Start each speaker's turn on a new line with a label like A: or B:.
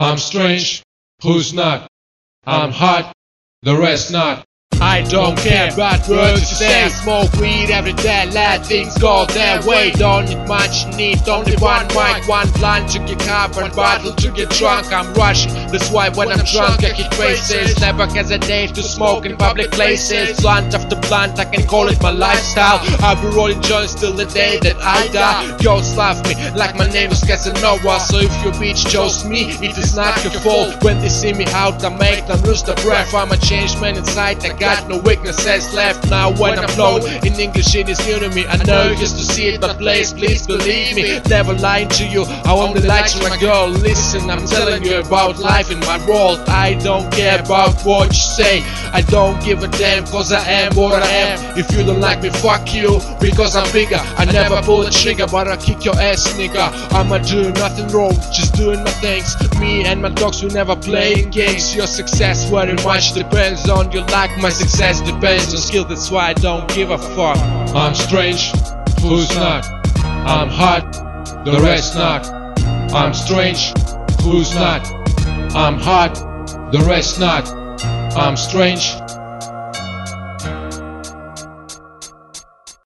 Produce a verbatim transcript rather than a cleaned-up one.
A: I'm strange, who's not? I'm hot, the rest not. I don't care about words you say. I smoke weed every day, let things go their way. Don't need much, you need only one mic, one blunt to get up, one bottle to get drunk. I'm rushing, that's why when I'm drunk I hit races. Never hesitate to smoke in public places. Blunt after blunt, I can call it my lifestyle. I'll be rolling joints till the day that I die. Girls love me like my name is Casanova. So if your bitch chose me, it is not your fault. When they see me out, I make them lose their breath. I'm a changed man inside, I got no weaknesses left. Now when I'm flowing in English, it is new to me. I know you used to see it, but please, please believe me, never lying to you. I only lie to my girl. Listen, I'm telling you about life in my world. I don't care about what you say. I don't give a damn, cause I am what I am. If you don't like me, fuck you, because I'm bigger. I never pull the trigger, but I kick your ass, nigga. I'ma do nothing wrong, just doing my things. Me and my dogs, we never playing games. Your success very much depends on you. Like my success depends on skill, that's why I don't give a fuck. I'm strange, who's not? I'm hot, the rest not. I'm strange, who's not? I'm hot, the rest not. I'm strange,